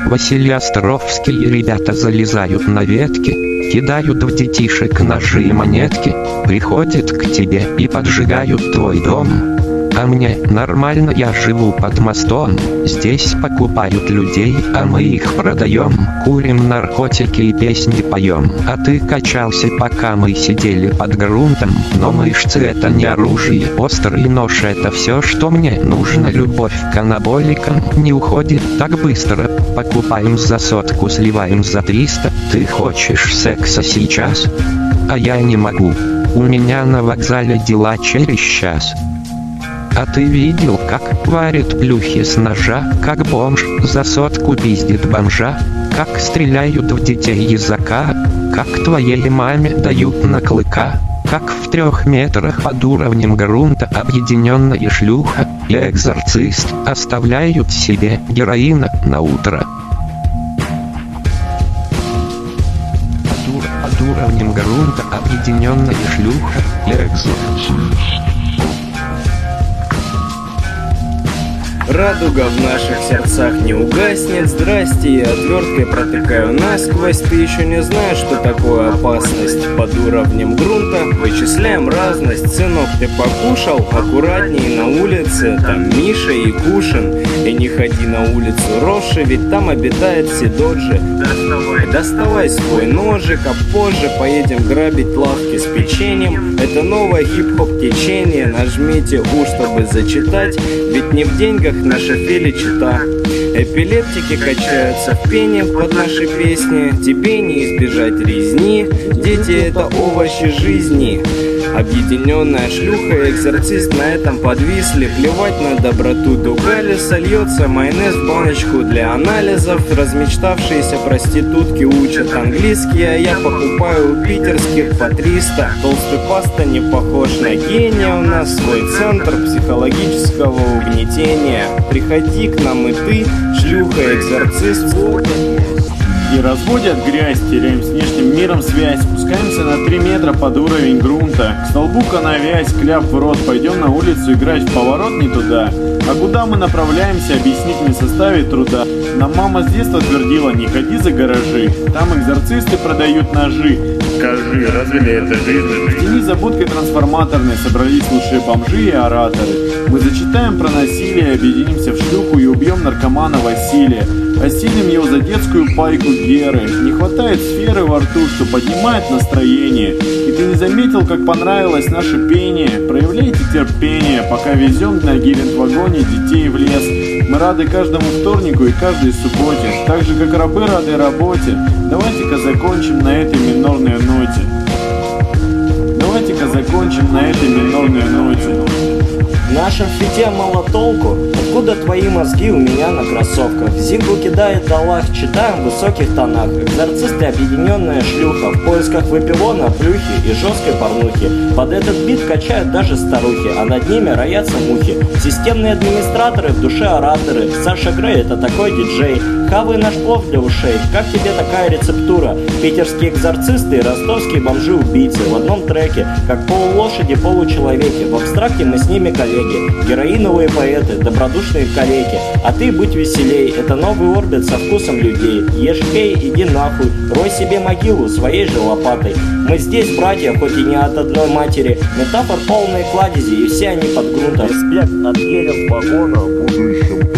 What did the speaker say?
Василий Островский. Ребята залезают на ветки, кидают в детишек ножи и монетки, приходят к тебе и поджигают твой дом. А мне нормально, я живу под мостом. Здесь покупают людей, а мы их продаем. Курим наркотики и песни поем. А ты качался, пока мы сидели под грунтом. Но мышцы — это не оружие. Острый нож — это все, что мне нужно. Любовь к анаболикам не уходит так быстро. Покупаем за 100, сливаем за 300. Ты хочешь секса сейчас? А я не могу. У меня на вокзале дела через час. А ты видел, как варят плюхи с ножа, как бомж за 100 пиздит бомжа, как стреляют в детей языка, как твоей маме дают на клыка, как в 3 метрах под уровнем грунта объединенная шлюха и экзорцист оставляют себе героина на утро. Под уровнем грунта объединенная шлюха и экзорцист. Радуга в наших сердцах не угаснет. Здрасте, я отверткой протыкаю насквозь. Ты еще не знаешь, что такое опасность. Под уровнем грунта вычисляем разность. Сынок, ты покушал? Аккуратней на улице. Там Миша и Кушин. И не ходи на улицу Роши, ведь там обитает Сидоджи. Доставай свой ножик, а позже поедем грабить лавки с печеньем. Это новое хип-хоп течение. Нажмите У, чтобы зачитать. Ведь не в деньгах наша Фели чита. Эпилептики качаются в пене под наши песни. Тебе не избежать резни. Дети — это овощи жизни. Объединенная шлюха и экзорцист на этом подвисли. Плевать на доброту Дугали. Сольется майонез в баночку для анализов. Размечтавшиеся проститутки учат английский, а я покупаю у питерских по 300. Толстый паста не похож на гения. У нас свой центр психологического угнетения. Приходи к нам и ты, шлюха, экзорцист. И разводят грязь, теряем с внешним миром связь. Спускаемся на 3 метра под уровень грунта. К столбу коновязь, кляп в рот. Пойдем на улицу играть в поворот не туда. А куда мы направляемся, объяснить не составит труда. Нам мама с детства твердила: не ходи за гаражи. Там экзорцисты продают ножи. Скажи, разве ли это жизнь? В тени за будкой трансформаторной собрались лучшие бомжи и ораторы. Мы зачитаем про насилие, объединимся в шлюху и убьем наркомана Василия. Осилим его за детскую пайку Геры. Не хватает сферы во рту, что поднимает настроение. И ты не заметил, как понравилось наше пение? Проявляйте терпение, пока везем на гелендвагоне детей в лес. Мы рады каждому вторнику и каждой субботе, так же, как рабы рады работе. Давайте-ка закончим на этой минорной ноте. Давайте-ка закончим на этой минорной ноте. В нашем фите мало толку. Откуда твои мозги у меня на кроссовках? Зингу кидает Аллах, читаем в высоких тонах. Экзорцисты — объединенная шлюха. В поисках выпивона, плюхи и жесткой порнухи. Под этот бит качают даже старухи, а над ними роятся мухи. Системные администраторы, в душе ораторы. Саша Грей — это такой диджей. Хавай наш плов для ушей. Как тебе такая рецептура? Питерские экзорцисты и ростовские бомжи-убийцы в одном треке, как полулошади, получеловеки. В абстракте мы с ними коллеги. Героиновые поэты, добродушные калеки. А ты будь веселей, это новый орбит со вкусом людей. Ешь хей, иди нахуй, рой себе могилу своей же лопатой. Мы здесь братья, хоть и не от одной матери. Метафор полные кладези, и все они под грунтом. Респект от гелем вагона в будущем.